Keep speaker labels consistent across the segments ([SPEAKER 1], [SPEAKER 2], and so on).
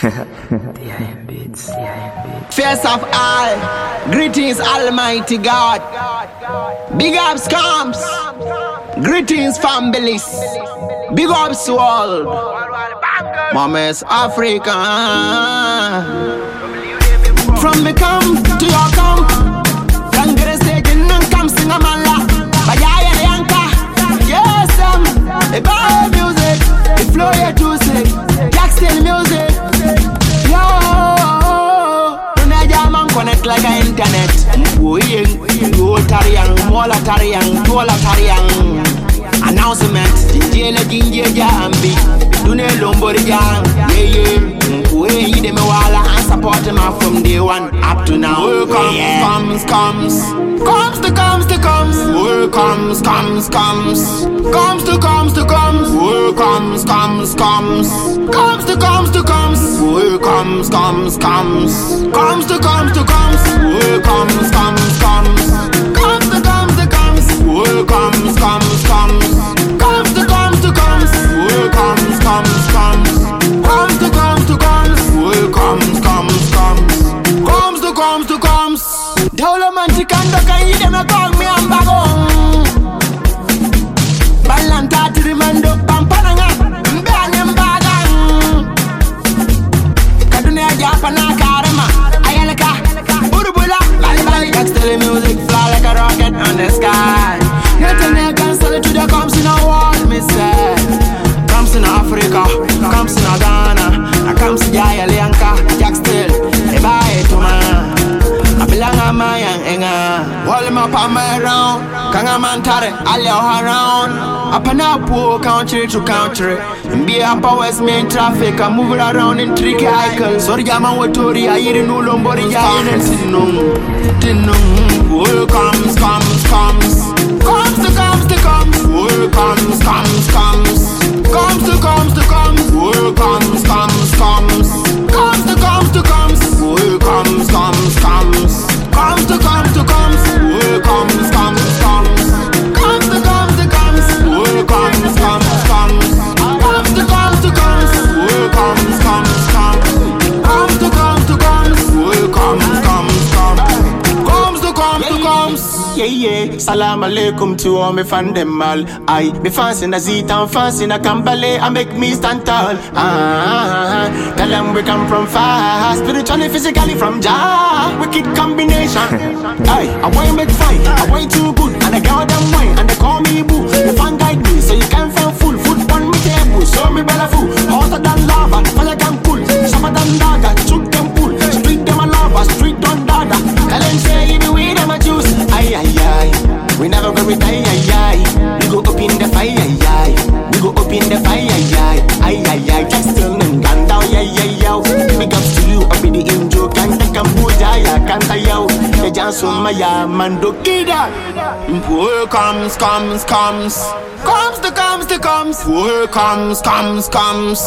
[SPEAKER 1] Face of all, greetings Almighty God. Big ups comes, greetings families. Big ups world, Mamas Africa. From me come to your come, Congress taking and come sing a man la. Bayaya Yanka, yes a bad music, the flow you to sing, Jackson music. Yo, Najaman connect like a internet. Go Tariang, Mola Tariang, Tola Tariang. Announcement, Jinjela Jinja Ambi, Dune Lomboriang, yeah. We them wala and support them from day one up to now. Work comes. Comes to comes. Work comes. Comes to comes. Work comes. Comes to comes. Work comes. Comes to comes. Work comes. Comes to comes. Work comes. Work comes. Development can do can them a call me and bagong. Balanta to the mando pampananga, mbanyam bagang. Kadune Japana karema, ayalaka, urubula, bali text the music fly like a rocket on the sky. Nothing can sell it to the comes in a wall, me say. Comes in Africa, comes in Ghana, comes in Jaya Lianka, Jack still, buy to man. I belong on my enga. Wall him up on my round. Kangaman tare, all around. Up and up, country to country. Be up a West Main traffic. I move around in tricky cycles. Sorry, I'm on Watori. I hear no lombori. Work comes. Comes to comes. Work comes. Comes to comes. Work comes. Comes to comes. Work comes. Comes to comes. Work comes. Comes to comes. Work comes. Comes to comes. Work comes. Comes to comes. Work comes. Yeah. Salam alaikum to all me fan them all. I be fancy na Zita and fancy na Kambale. I make me stand tall. Tell them we come from far, spiritually, physically from Jah. Wicked combination. I want make fight. I want too good, and I got them wine, and they call me boo. You fan guide me, so you can't find full food on me table. So me better fool, hotter than lava, fire can cool, summer than dagger, shoot them pull, street them a lava, street don't dada. Tell them say even we them a juice. We never go with we go up in the fire, we go up in the fire, just still and down, big ups to you, up in the intro, can't Cambodia, can't the Jansu Maya, Mando Kida. Work comes to comes. Work comes. Comes to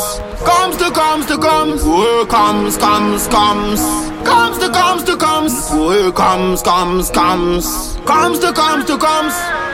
[SPEAKER 1] comes. Work comes. Work comes. Comes to comes.